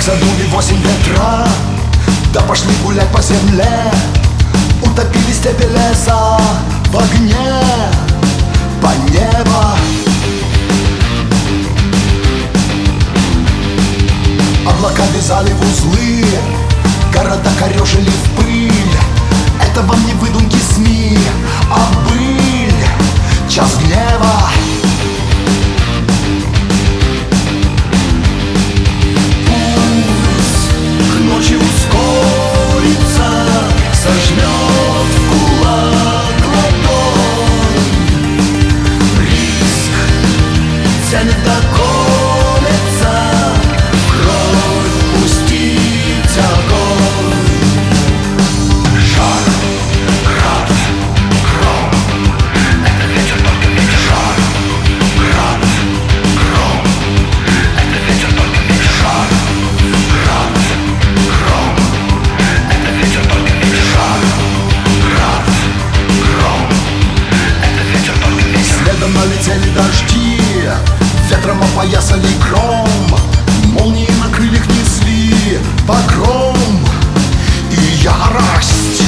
задули 8 ветра, да пошли гулять по земле. Утопили степи леса в огне по небо. Облака вязали в узлы, города корежили в пыль. Это вам не выдумки СМИ, а быль, час гнева. Пусть к ночи ускорится, сожмет в кулак ладонь. Риск тянет до колется, кровь пустить огонь. Жар, град, гром, это ветер, только ветер. Жар, град, гром, это ветер, только ветер. Жар, град, гром, это ветер, только ветер. Жар, град, гром, это ветер, только ветер. Следом налетели дожди, ветром опоясали гром. Молнии на крыльях несли погром и ярость.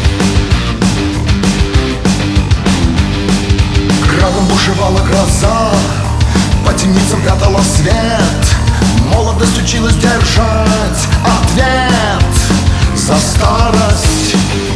Градом бушевала гроза, по темницам прятала свет. Молодость училась держать ответ за старость.